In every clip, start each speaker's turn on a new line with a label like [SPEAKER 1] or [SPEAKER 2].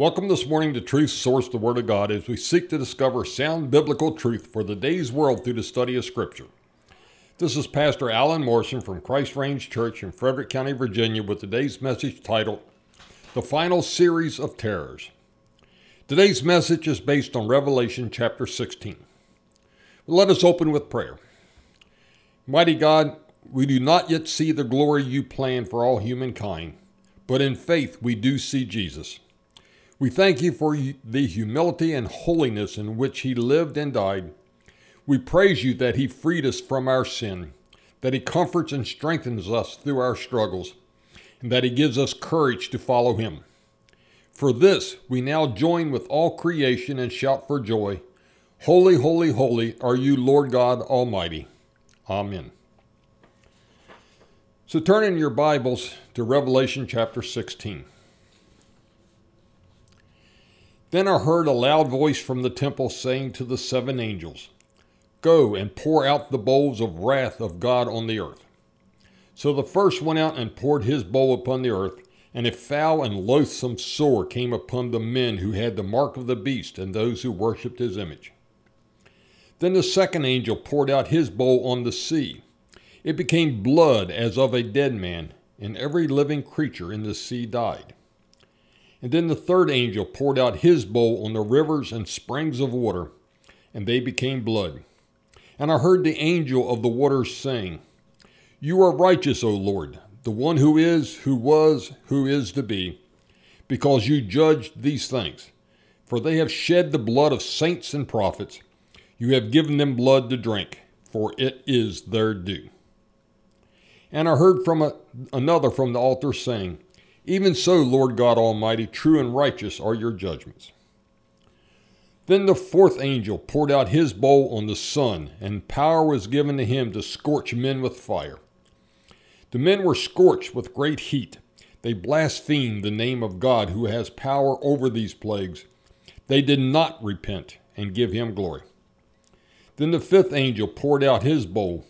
[SPEAKER 1] Welcome this morning to Truth Source, the Word of God, as we seek to discover sound biblical truth for the day's world through the study of Scripture. This is Pastor Alan Morrison from Christ Range Church in Frederick County, Virginia, with today's message titled, The Final Series of Terrors. Today's message is based on Revelation chapter 16. Let us open with prayer. Mighty God, we do not yet see the glory you plan for all humankind, but in faith we do see Jesus. We thank you for the humility and holiness in which he lived and died. We praise you that he freed us from our sin, that he comforts and strengthens us through our struggles, and that he gives us courage to follow him. For this, we now join with all creation and shout for joy, Holy, holy, holy are you, Lord God Almighty. Amen. So turn in your Bibles to Revelation chapter 16. Then I heard a loud voice from the temple saying to the seven angels, Go and pour out the bowls of wrath of God on the earth. So the first went out and poured his bowl upon the earth, and a foul and loathsome sore came upon the men who had the mark of the beast and those who worshipped his image. Then the second angel poured out his bowl on the sea. It became blood as of a dead man, and every living creature in the sea died. And then the third angel poured out his bowl on the rivers and springs of water, and they became blood. And I heard the angel of the waters saying, You are righteous, O Lord, the one who is, who was, who is to be, because you judged these things. For they have shed the blood of saints and prophets. You have given them blood to drink, for it is their due. And I heard from another from the altar saying, Even so, Lord God Almighty, true and righteous are your judgments. Then the fourth angel poured out his bowl on the sun, and power was given to him to scorch men with fire. The men were scorched with great heat. They blasphemed the name of God who has power over these plagues. They did not repent and give him glory. Then the fifth angel poured out his bowl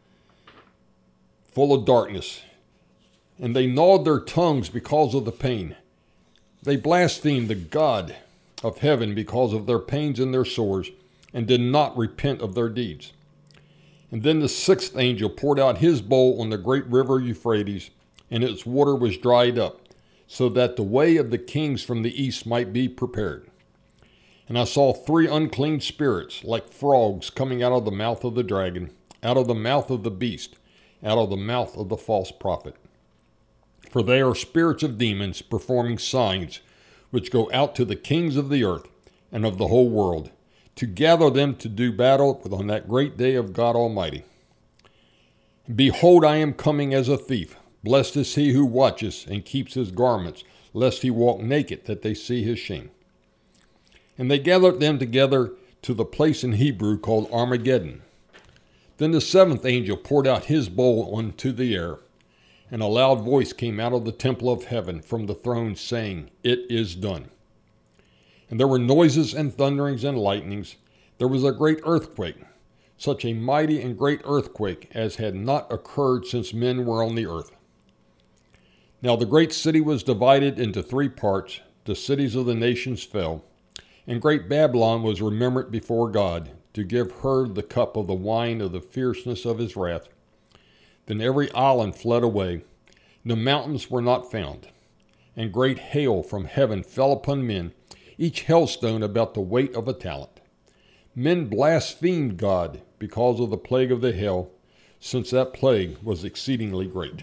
[SPEAKER 1] full of darkness, and they gnawed their tongues because of the pain. They blasphemed the God of heaven because of their pains and their sores, and did not repent of their deeds. And then the sixth angel poured out his bowl on the great river Euphrates, and its water was dried up, so that the way of the kings from the east might be prepared. And I saw three unclean spirits, like frogs, coming out of the mouth of the dragon, out of the mouth of the beast, out of the mouth of the false prophet. For they are spirits of demons performing signs, which go out to the kings of the earth and of the whole world, to gather them to do battle on that great day of God Almighty. Behold, I am coming as a thief. Blessed is he who watches and keeps his garments, lest he walk naked, that they see his shame. And they gathered them together to the place in Hebrew called Armageddon. Then the seventh angel poured out his bowl onto the air, and a loud voice came out of the temple of heaven from the throne, saying, It is done. And there were noises and thunderings and lightnings. There was a great earthquake, such a mighty and great earthquake as had not occurred since men were on the earth. Now the great city was divided into three parts. The cities of the nations fell, and great Babylon was remembered before God, to give her the cup of the wine of the fierceness of his wrath. Then every island fled away. The mountains were not found. And great hail from heaven fell upon men, each hailstone about the weight of a talent. Men blasphemed God because of the plague of the hail, since that plague was exceedingly great.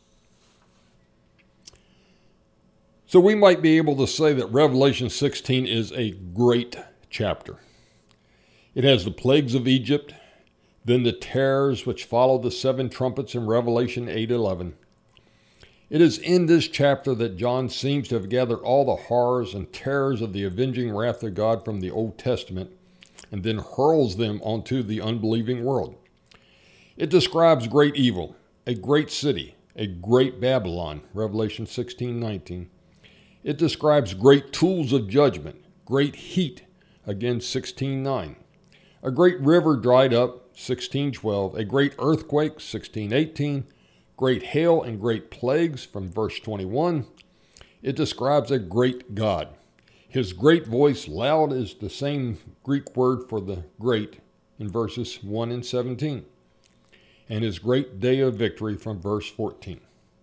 [SPEAKER 1] So we might be able to say that Revelation 16 is a great chapter. It has the plagues of Egypt, then the terrors which follow the seven trumpets in Revelation 8:11. It is in this chapter that John seems to have gathered all the horrors and terrors of the avenging wrath of God from the Old Testament, and then hurls them onto the unbelieving world. It describes great evil, a great city, a great Babylon, Revelation 16:19. It describes great tools of judgment, great heat, again 16:9. A great river dried up, 16:12, a great earthquake, 16:18, great hail and great plagues from verse 21. It describes a great God. His great voice, loud, is the same Greek word for the great in verses 1 and 17. And his great day of victory from verse 14.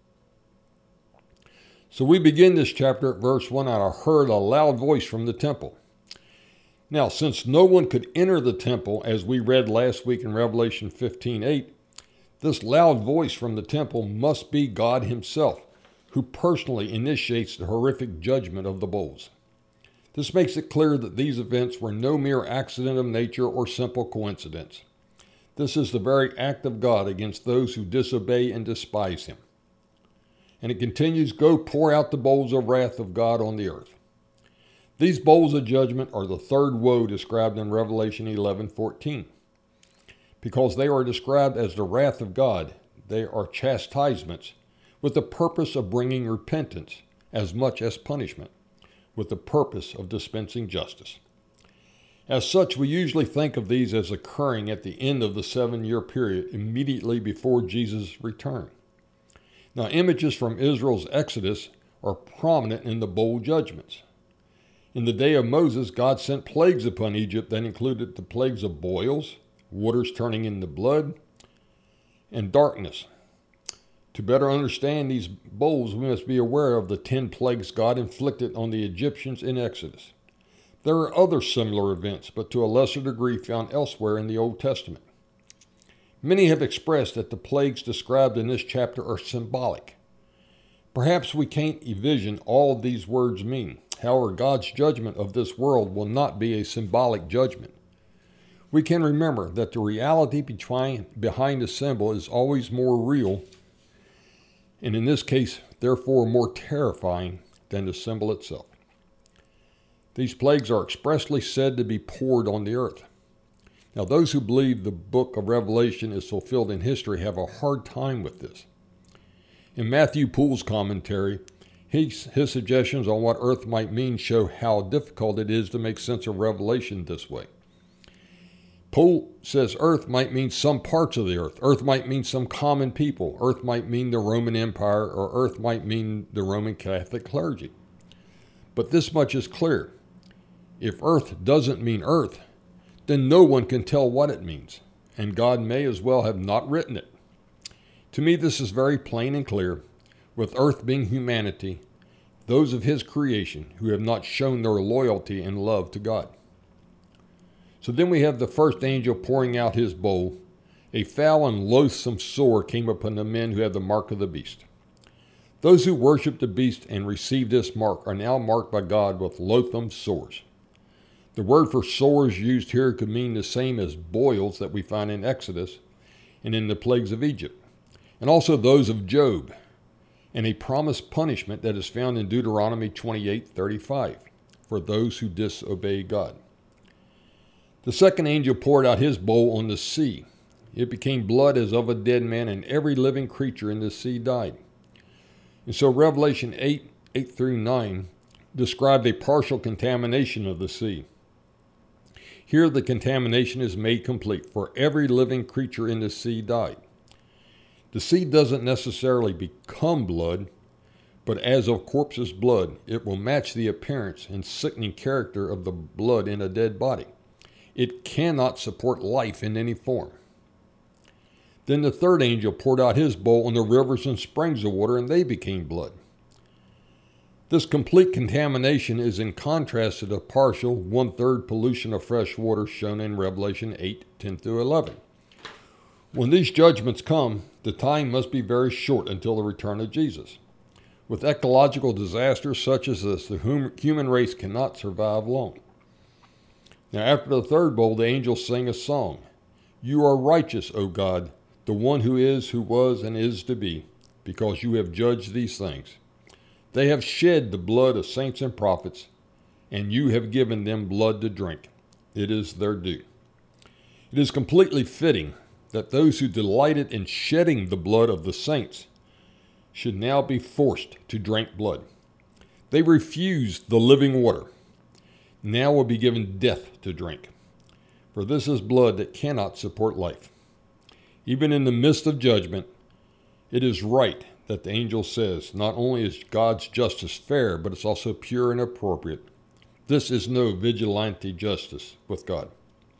[SPEAKER 1] So we begin this chapter at verse 1. I heard a loud voice from the temple. Now, since no one could enter the temple, as we read last week in Revelation 15:8, this loud voice from the temple must be God himself, who personally initiates the horrific judgment of the bowls. This makes it clear that these events were no mere accident of nature or simple coincidence. This is the very act of God against those who disobey and despise him. And it continues, go pour out the bowls of wrath of God on the earth. These bowls of judgment are the third woe described in Revelation 11:14. Because they are described as the wrath of God, they are chastisements with the purpose of bringing repentance as much as punishment, with the purpose of dispensing justice. As such, we usually think of these as occurring at the end of the 7-year period immediately before Jesus' return. Now, images from Israel's Exodus are prominent in the bowl judgments. In the day of Moses, God sent plagues upon Egypt that included the plagues of boils, waters turning into blood, and darkness. To better understand these bowls, we must be aware of the 10 plagues God inflicted on the Egyptians in Exodus. There are other similar events, but to a lesser degree found elsewhere in the Old Testament. Many have expressed that the plagues described in this chapter are symbolic. Perhaps we can't envision all these words mean. However, God's judgment of this world will not be a symbolic judgment. We can remember that the reality behind a symbol is always more real, and in this case, therefore, more terrifying than the symbol itself. These plagues are expressly said to be poured on the earth. Now, those who believe the book of Revelation is fulfilled in history have a hard time with this. In Matthew Poole's commentary, his suggestions on what earth might mean show how difficult it is to make sense of Revelation this way. Poole says earth might mean some parts of the earth. Earth might mean some common people. Earth might mean the Roman Empire, or earth might mean the Roman Catholic clergy. But this much is clear. If earth doesn't mean earth, then no one can tell what it means, and God may as well have not written it. To me, this is very plain and clear, with earth being humanity, those of his creation who have not shown their loyalty and love to God. So then we have the first angel pouring out his bowl. A foul and loathsome sore came upon the men who had the mark of the beast. Those who worship the beast and receive this mark are now marked by God with loathsome sores. The word for sores used here could mean the same as boils that we find in Exodus and in the plagues of Egypt, and also those of Job, and a promised punishment that is found in Deuteronomy 28:35 for those who disobey God. The second angel poured out his bowl on the sea. It became blood as of a dead man, and every living creature in the sea died. And so Revelation 8 through 9 described a partial contamination of the sea. Here the contamination is made complete, for every living creature in the sea died. The sea doesn't necessarily become blood, but as of corpse's blood, it will match the appearance and sickening character of the blood in a dead body. It cannot support life in any form. Then the third angel poured out his bowl on the rivers and springs of water, and they became blood. This complete contamination is in contrast to the partial 1/3 pollution of fresh water shown in Revelation 8:10 through 11. When these judgments come, the time must be very short until the return of Jesus. With ecological disasters such as this, the human race cannot survive long. Now after the third bowl, the angels sing a song. You are righteous, O God, the one who is, who was, and is to be, because you have judged these things. They have shed the blood of saints and prophets, and you have given them blood to drink. It is their due. It is completely fitting that those who delighted in shedding the blood of the saints should now be forced to drink blood. They refused the living water. Now will be given death to drink. For this is blood that cannot support life. Even in the midst of judgment, it is right that the angel says, not only is God's justice fair, but it's also pure and appropriate. This is no vigilante justice with God.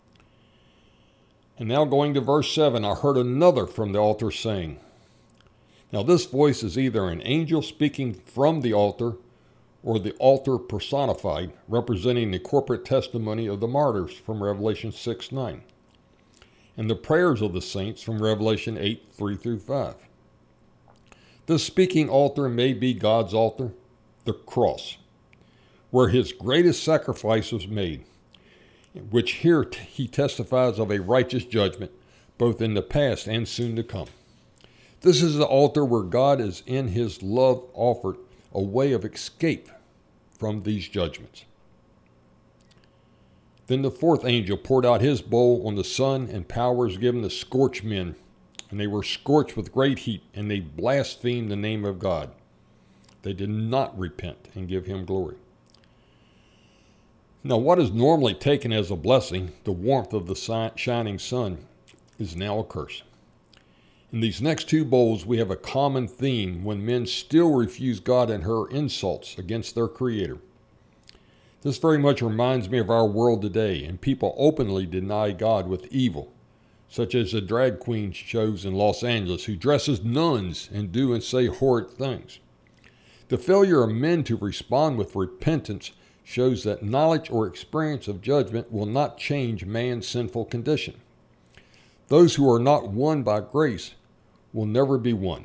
[SPEAKER 1] And now going to verse 7, I heard another from the altar saying. Now this voice is either an angel speaking from the altar or the altar personified, representing the corporate testimony of the martyrs from Revelation 6:9, and the prayers of the saints from Revelation 8:3-5. This speaking altar may be God's altar, the cross, where his greatest sacrifice was made, which here he testifies of a righteous judgment, both in the past and soon to come. This is the altar where God is in his love offered a way of escape from these judgments. Then the fourth angel poured out his bowl on the sun, and power was given to scorch men, and they were scorched with great heat, and they blasphemed the name of God. They did not repent and give him glory. Now, what is normally taken as a blessing, the warmth of the shining sun, is now a curse. In these next two bowls, we have a common theme when men still refuse God and her insults against their Creator. This very much reminds me of our world today, and people openly deny God with evil, such as the drag queen shows in Los Angeles who dress as nuns and do and say horrid things. The failure of men to respond with repentance shows that knowledge or experience of judgment will not change man's sinful condition. Those who are not won by grace will never be won.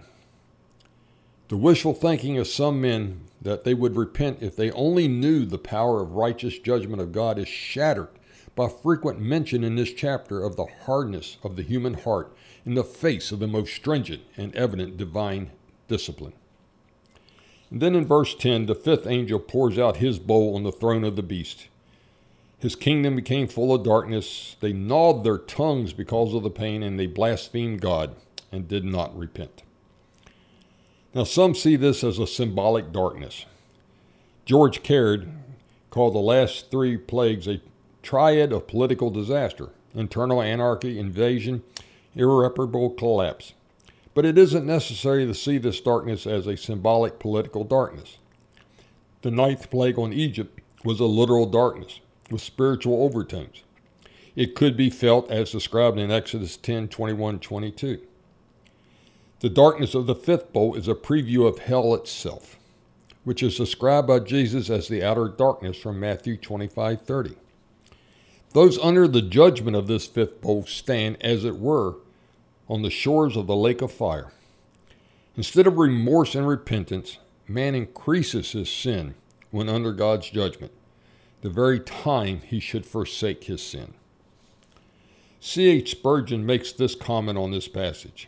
[SPEAKER 1] The wishful thinking of some men that they would repent if they only knew the power of righteous judgment of God is shattered by frequent mention in this chapter of the hardness of the human heart in the face of the most stringent and evident divine discipline. And then in verse 10, the fifth angel pours out his bowl on the throne of the beast. His kingdom became full of darkness. They gnawed their tongues because of the pain, and they blasphemed God and did not repent. Now, some see this as a symbolic darkness. George Caird called the last three plagues a triad of political disaster: internal anarchy, invasion, irreparable collapse. But it isn't necessary to see this darkness as a symbolic political darkness. The ninth plague on Egypt was a literal darkness with spiritual overtones. It could be felt as described in Exodus 10:21-22. The darkness of the fifth bowl is a preview of hell itself, which is described by Jesus as the outer darkness from Matthew 25:30. Those under the judgment of this fifth bowl stand, as it were, on the shores of the lake of fire. Instead of remorse and repentance, man increases his sin when under God's judgment, the very time he should forsake his sin. C.H. Spurgeon makes this comment on this passage.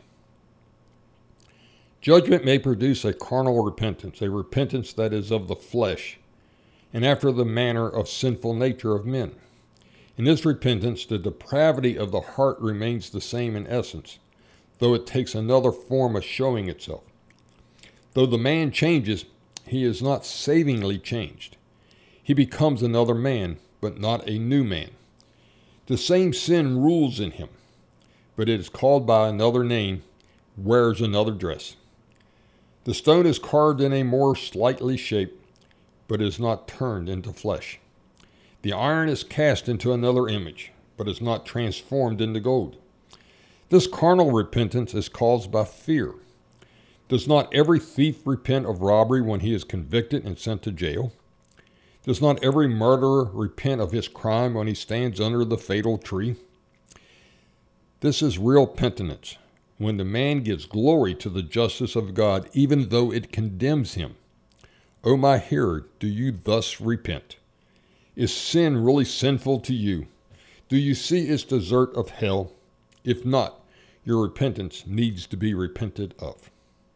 [SPEAKER 1] Judgment may produce a carnal repentance, a repentance that is of the flesh, and after the manner of sinful nature of men. In this repentance, the depravity of the heart remains the same in essence, though it takes another form of showing itself. Though the man changes, he is not savingly changed. He becomes another man, but not a new man. The same sin rules in him, but it is called by another name, wears another dress. The stone is carved in a more slightly shape, but is not turned into flesh. The iron is cast into another image, but is not transformed into gold. This carnal repentance is caused by fear. Does not every thief repent of robbery when he is convicted and sent to jail? Does not every murderer repent of his crime when he stands under the fatal tree? This is real penitence, when the man gives glory to the justice of God, even though it condemns him. O my hearer, do you thus repent? Is sin really sinful to you? Do you see its desert of hell? If not, your repentance needs to be repented of.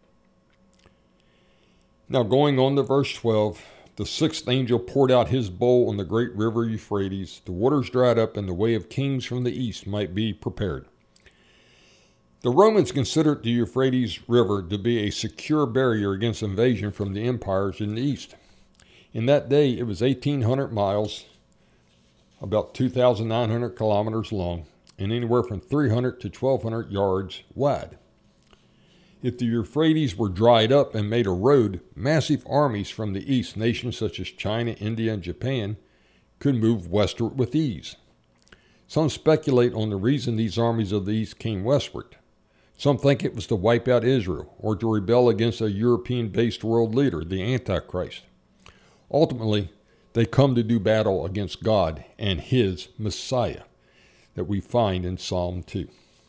[SPEAKER 1] Now going on to verse 12, the sixth angel poured out his bowl on the great river Euphrates. The waters dried up, and the way of kings from the east might be prepared. The Romans considered the Euphrates River to be a secure barrier against invasion from the empires in the east. In that day, it was 1,800 miles, about 2,900 kilometers long, and anywhere from 300 to 1,200 yards wide. If the Euphrates were dried up and made a road, massive armies from the east, nations such as China, India, and Japan, could move westward with ease. Some speculate on the reason these armies of the East came westward. Some think it was to wipe out Israel or to rebel against a European-based world leader, the Antichrist. Ultimately, they come to do battle against God and His Messiah that we find in Psalm 2.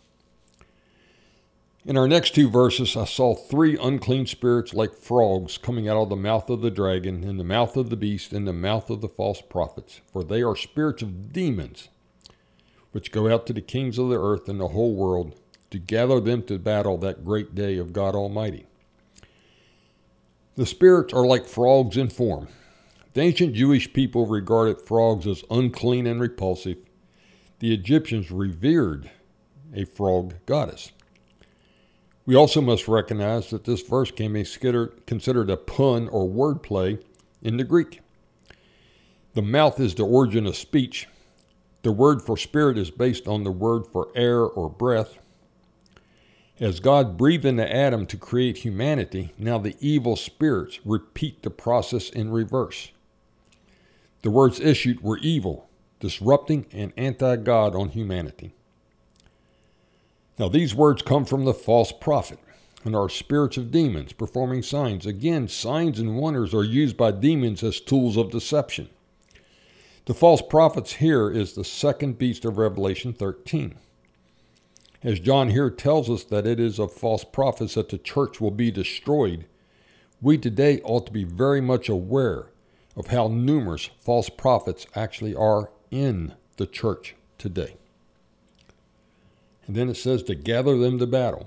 [SPEAKER 1] In our next two verses, I saw 3 unclean spirits like frogs coming out of the mouth of the dragon, and the mouth of the beast, and the mouth of the false prophets. For they are spirits of demons, which go out to the kings of the earth and the whole world, to gather them to battle that great day of God Almighty. The spirits are like frogs in form. The ancient Jewish people regarded frogs as unclean and repulsive. The Egyptians revered a frog goddess. We also must recognize that this verse can be considered a pun or wordplay in the Greek. The mouth is the origin of speech. The word for spirit is based on the word for air or breath. As God breathed into Adam to create humanity, now the evil spirits repeat the process in reverse. The words issued were evil, disrupting and anti-God on humanity. Now these words come from the false prophet and are spirits of demons performing signs. Again, signs and wonders are used by demons as tools of deception. The false prophets here is the second beast of Revelation 13. As John here tells us that it is of false prophets that the church will be destroyed, we today ought to be very much aware of how numerous false prophets actually are in the church today. And then it says to gather them to battle.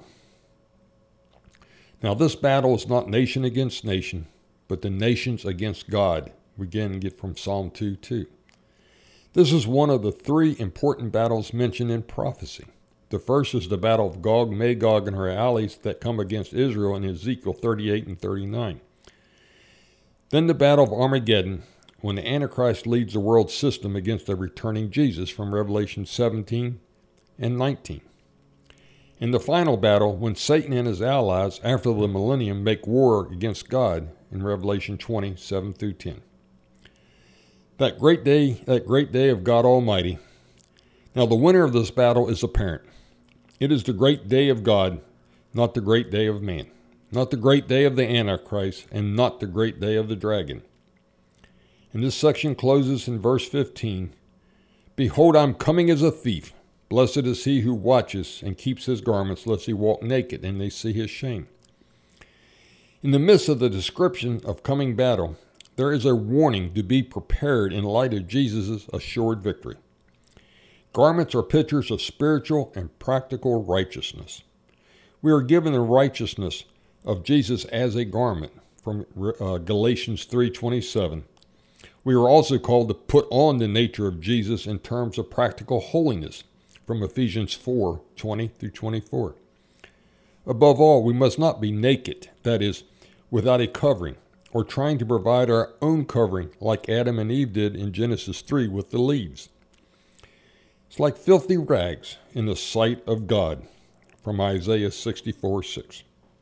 [SPEAKER 1] Now this battle is not nation against nation, but the nations against God. We again get from Psalm 2:2. This is one of the 3 important battles mentioned in prophecy. The first is the battle of Gog, Magog, and her allies that come against Israel in Ezekiel 38 and 39. Then the battle of Armageddon, when the Antichrist leads the world system against the returning Jesus from Revelation 17 and 19. In the final battle, when Satan and his allies, after the millennium, make war against God in Revelation 20, 7 through 10. That great day of God Almighty. Now the winner of this battle is apparent. It is the great day of God, not the great day of man, not the great day of the Antichrist, and not the great day of the dragon. And this section closes in verse 15. Behold, I'm coming as a thief. Blessed is he who watches and keeps his garments, lest he walk naked and they see his shame. In the midst of the description of coming battle, there is a warning to be prepared in light of Jesus' assured victory. Garments are pictures of spiritual and practical righteousness. We are given the righteousness of Jesus as a garment from Galatians 3:27. We are also called to put on the nature of Jesus in terms of practical holiness from Ephesians 4:20 through 24. Above all, we must not be naked, that is, without a covering, or trying to provide our own covering like Adam and Eve did in Genesis 3 with the leaves. It's like filthy rags in the sight of God, from Isaiah 64:6.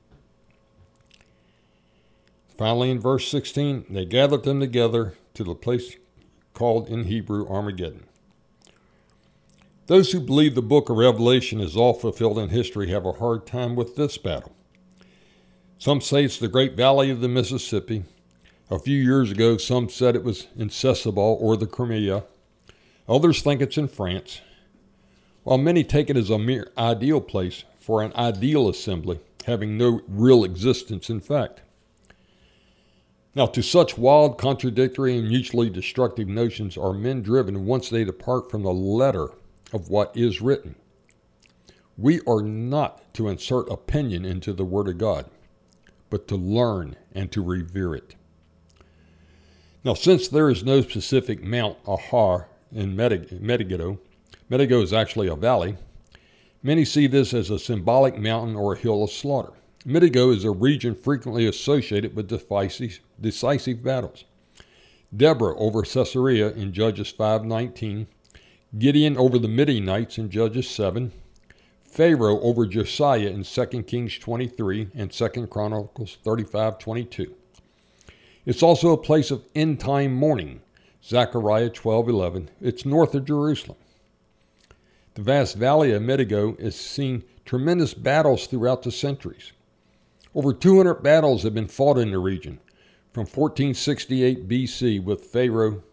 [SPEAKER 1] Finally, in verse 16, they gathered them together to the place called in Hebrew Armageddon. Those who believe the book of Revelation is all fulfilled in history have a hard time with this battle. Some say it's the Great Valley of the Mississippi. A few years ago, some said it was in Sesebol or the Crimea. Others think it's in France, while many take it as a mere ideal place for an ideal assembly, having no real existence in fact. Now, to such wild, contradictory, and mutually destructive notions are men driven once they depart from the letter of what is written. We are not to insert opinion into the Word of God, but to learn and to revere it. Now, since there is no specific Mount Ahar in Megiddo is actually a valley, many see this as a symbolic mountain or a hill of slaughter. Megiddo is a region frequently associated with decisive battles. Deborah over Caesarea in Judges 5:19, Gideon over the Midianites in Judges 7, Pharaoh over Josiah in 2 Kings 23 and 2 Chronicles 35:22. It's also a place of end-time mourning, Zechariah 12:11. It's north of Jerusalem. The vast valley of Megiddo has seen tremendous battles throughout the centuries. Over 200 battles have been fought in the region, from 1468 BC with Pharaoh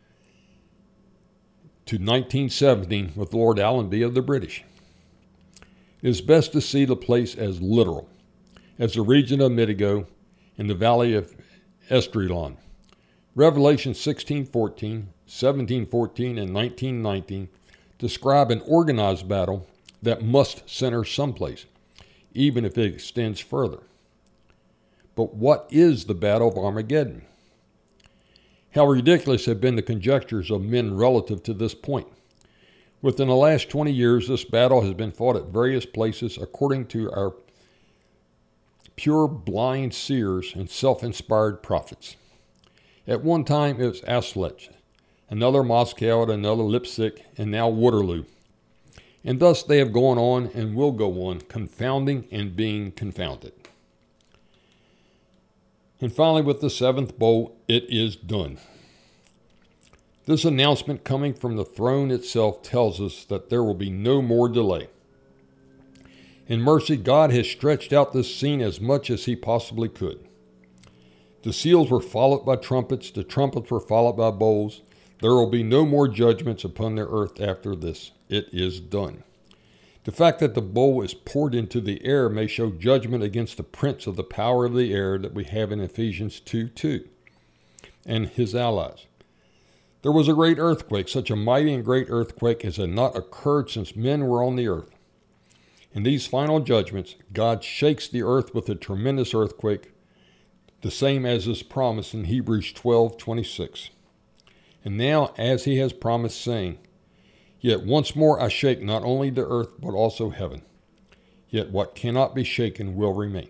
[SPEAKER 1] to 1917 with Lord Allenby of the British. It is best to see the place as literal, as the region of Megiddo in the valley of Esdraelon. Revelation 16:14, 17:14, and 19:19 describe an organized battle that must center someplace, even if it extends further. But what is the Battle of Armageddon? How ridiculous have been the conjectures of men relative to this point. Within the last 20 years, this battle has been fought at various places according to our pure blind seers and self-inspired prophets. At one time it was Austerlitz, another Moscow, and another Leipzig, and now Waterloo. And thus they have gone on and will go on, confounding and being confounded. And finally, with the seventh bowl, it is done. This announcement coming from the throne itself tells us that there will be no more delay. In mercy, God has stretched out this scene as much as he possibly could. The seals were followed by trumpets. The trumpets were followed by bowls. There will be no more judgments upon the earth after this. It is done. The fact that the bowl is poured into the air may show judgment against the prince of the power of the air that we have in Ephesians 2:2 and his allies. There was a great earthquake, such a mighty and great earthquake as had not occurred since men were on the earth. In these final judgments, God shakes the earth with a tremendous earthquake, the same as is promised in Hebrews 12:26. And now, as he has promised, saying, "Yet once more I shake not only the earth, but also heaven. Yet what cannot be shaken will remain."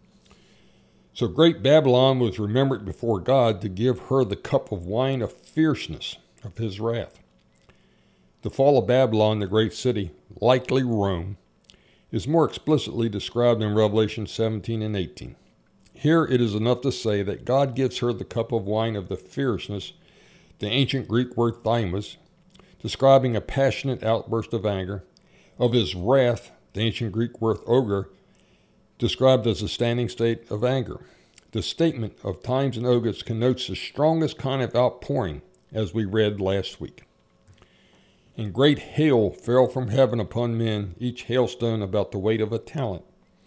[SPEAKER 1] So great Babylon was remembered before God to give her the cup of wine of fierceness of his wrath. The fall of Babylon, the great city, likely Rome, is more explicitly described in Revelation 17 and 18. Here it is enough to say that God gives her the cup of wine of the fierceness, the ancient Greek word thymos, describing a passionate outburst of anger, of his wrath, the ancient Greek word ogre, described as a standing state of anger. The statement of times and ogres connotes the strongest kind of outpouring, as we read last week. And great hail fell from heaven upon men, each hailstone about the weight of a talent.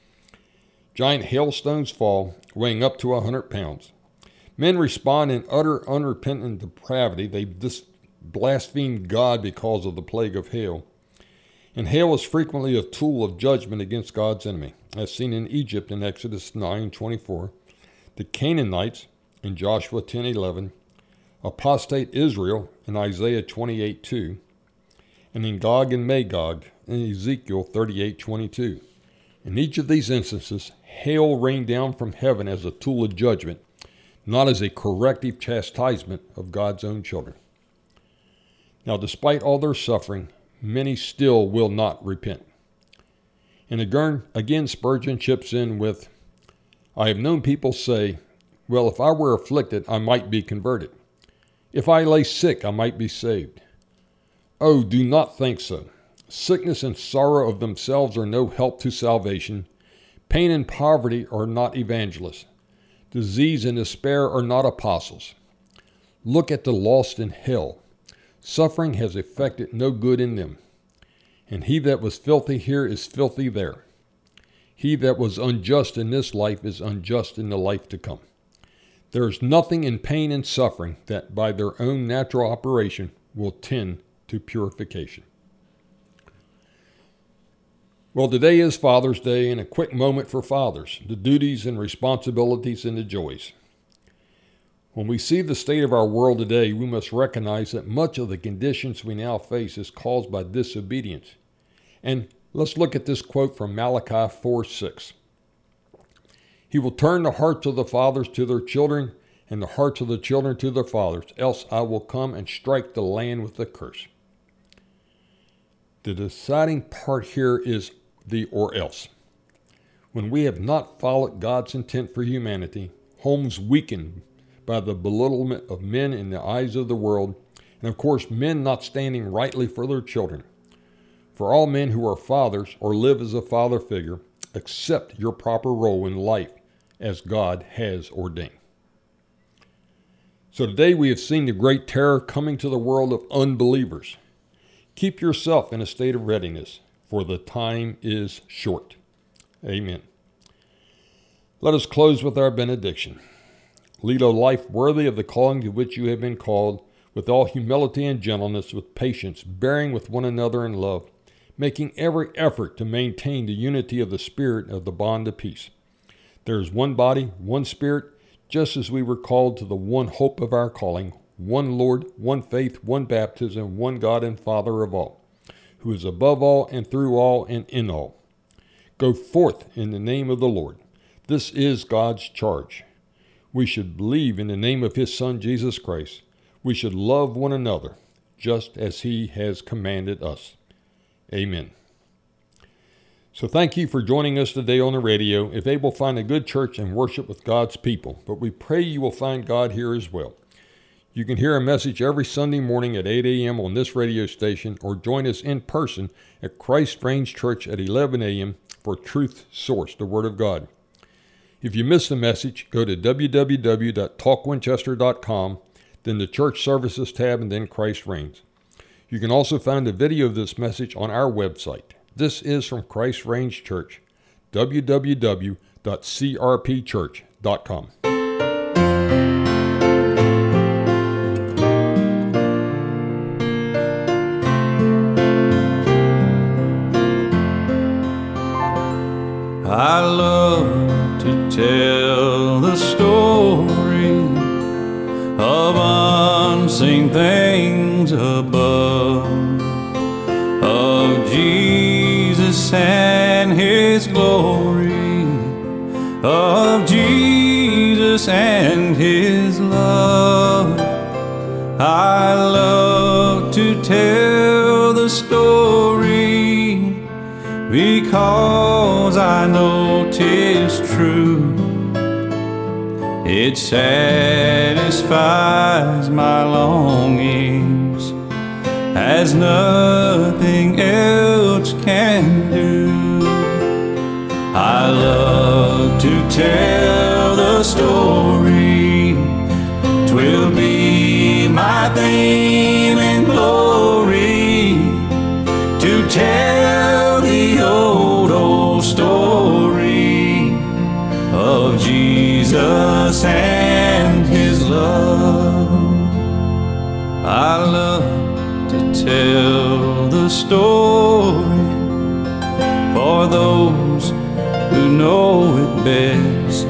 [SPEAKER 1] Giant hailstones fall, weighing up to 100 pounds. Men respond in utter unrepentant depravity. They blaspheme God because of the plague of hail. And hail is frequently a tool of judgment against God's enemy, as seen in Egypt in Exodus 9:24, the Canaanites in Joshua 10:11, apostate Israel in Isaiah 28:2, and in Gog and Magog in Ezekiel 38:22. In each of these instances, hail rained down from heaven as a tool of judgment, not as a corrective chastisement of God's own children. Now, despite all their suffering, many still will not repent. And again, Spurgeon chips in with, "I have known people say, well, if I were afflicted, I might be converted. If I lay sick, I might be saved. Oh, do not think so. Sickness and sorrow of themselves are no help to salvation. Pain and poverty are not evangelists. Disease and despair are not apostles. Look at the lost in hell. Suffering has effected no good in them. And he that was filthy here is filthy there. He that was unjust in this life is unjust in the life to come. There is nothing in pain and suffering that by their own natural operation will tend to purification." Well, today is Father's Day, and a quick moment for fathers, the duties and responsibilities and the joys. When we see the state of our world today, we must recognize that much of the conditions we now face is caused by disobedience. And let's look at this quote from Malachi 4:6. "He will turn the hearts of the fathers to their children, and the hearts of the children to their fathers, else I will come and strike the land with a curse." The deciding part here is the or else. When we have not followed God's intent for humanity, homes weakened by the belittlement of men in the eyes of the world, and of course, men not standing rightly for their children. For all men who are fathers or live as a father figure, accept your proper role in life as God has ordained. So today we have seen the great terror coming to the world of unbelievers. Keep yourself in a state of readiness, for the time is short. Amen. Let us close with our benediction. Lead a life worthy of the calling to which you have been called, with all humility and gentleness, with patience, bearing with one another in love, making every effort to maintain the unity of the Spirit of the bond of peace. There is one body, one Spirit, just as we were called to the one hope of our calling, one Lord, one faith, one baptism, one God and Father of all, who is above all and through all and in all. Go forth in the name of the Lord. This is God's charge. We should believe in the name of His Son, Jesus Christ. We should love one another, just as He has commanded us. Amen. So thank you for joining us today on the radio. If able, find a good church and worship with God's people. But we pray you will find God here as well. You can hear a message every Sunday morning at 8 a.m. on this radio station, or join us in person at Christ Range Church at 11 a.m. for Truth Source, the Word of God. If you missed the message, go to www.talkwinchester.com, then the Church Services tab, and then Christ Reigns. You can also find a video of this message on our website. This is from Christ Range Church, www.crpchurch.com.
[SPEAKER 2] I love to tell the story of unseen things above, of Jesus and His glory, of Jesus and His love. I love to tell the story because I know 'tis true. It satisfies my longings as nothing else can do. I love to tell the story. 'Twill be my theme and glory to tell the old story of Jesus and His love. I love to tell the story for those who know it best,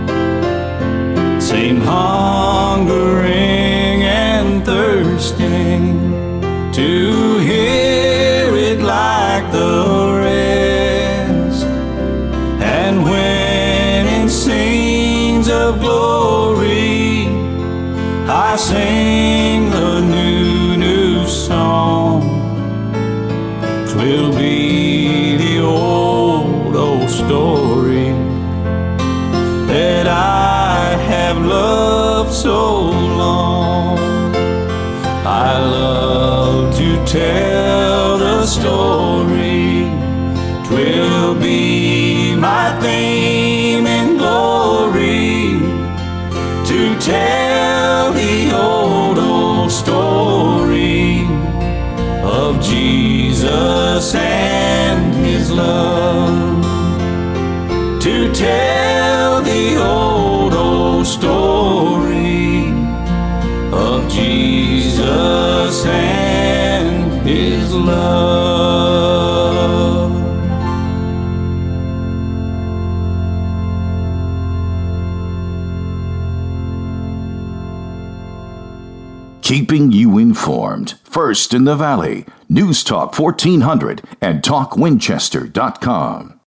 [SPEAKER 2] seem hungering and thirsting to hear it like the rest. And when in scenes of glory I sing the new song, 'twill be the old story that I have loved so long. I love to tell the story. 'Twill be my theme and glory to tell the old story of Jesus and His love. To tell the old story of Jesus and His love.
[SPEAKER 3] Keeping you informed. First in the Valley. News Talk 1400 and TalkWinchester.com.